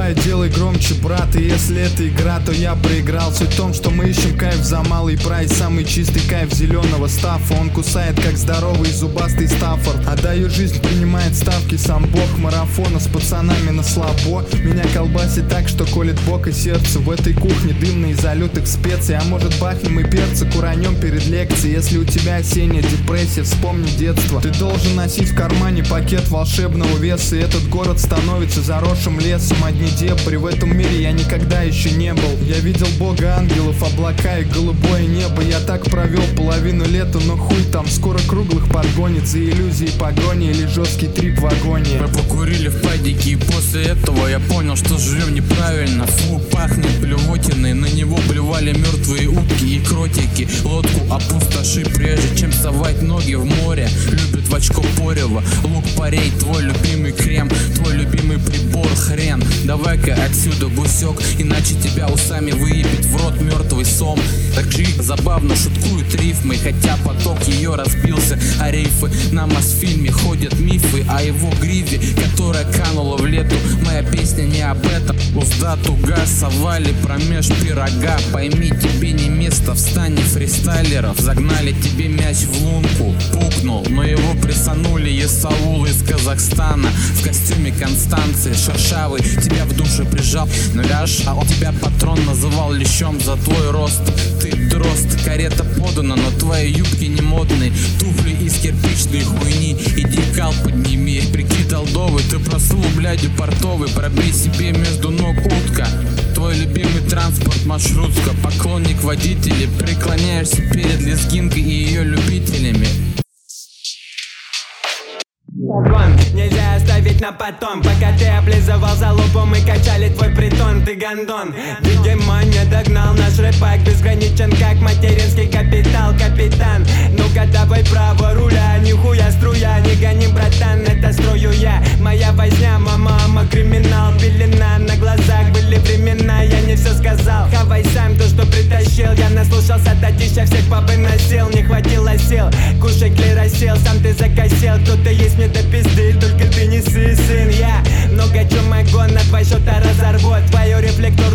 Давай делай громче, брат, и если это игра, то я проиграл. Суть в том, что мы ищем кайф за малый прайс. Самый чистый кайф зеленого стаффа. Он кусает, как здоровый зубастый Стаффорд. Отдаю жизнь, принимает ставки сам бог. Марафона с пацанами на слабо. Меня колбасит так, что колет бок и сердце. В этой кухне дымно из-за лютых специй. А может бахнем и перца куранем перед лекцией. Если у тебя осенняя депрессия, вспомни детство. Ты должен носить в кармане пакет волшебного веса. И этот город становится заросшим лесом. Одни дебри, в этом мире я никогда еще не был. Я видел бога ангелов, облака и голубое небо. Я так провел половину лета, но хуй там. Скоро круглых подгонит за иллюзии погони или жесткий трип в вагоне. Мы покурили в падике, и после этого я понял, что живем неправильно. Фу, пахнет блевотиной, на него блевали мертвые утки и кротики. Лодку опустоши, прежде чем совать ноги в море. Любит в очко порево, лук парей, твой любимый крем, твой любимый прибор хрен. Давай-ка отсюда, гусек, иначе тебя усами выебет в рот мертвый сом. Так же забавно шуткуют рифмы, хотя поток ее разбился, а рейфы на Мосфильме ходят мифы о его гриве, которая канула в лету. Моя песня не об этом. Узда туга, совали промеж пирога. Пойми, тебе не место в стане фристайлеров. Загнали тебе мяч в лунку, пукнул, но его прессанули Есаул из Казахстана. В костюме Констанции, шершавый, тебя в душе прижал. Но ляж, а он тебя патрон называл лещом за твой рост. Ты дрозд, карета подана, но твои юбки не модные. Туфли из кирпичной хуйни, иди кал подними. Прикинь, толдовый, ты просул, блядью портовый. Пробей себе между ног утка. Твой любимый транспорт маршрутка. Поклонник водителей, преклоняешься перед лезгинкой и ее любителями. Нельзя оставить на потом, пока ты облизывал залупу, мы качали твой притон, ты гондон. Видимо, не догнал наш рэпак, безграничен как материнский капитал, капитан. Ну-ка давай право руля, нихуя струя, не гони, братан, это строю я. Моя возня, мама, криминал, пелена на глазах, были времена, я не все сказал. Хавай сам то, что притащил, я наслушался татища, всех повыносил, не хватило сил. Кушай клеросил, сам ты закосил, кто-то есть мне до пизды, только ты не сын, я много чё могу, на 2 счета разорву твою рефлекторную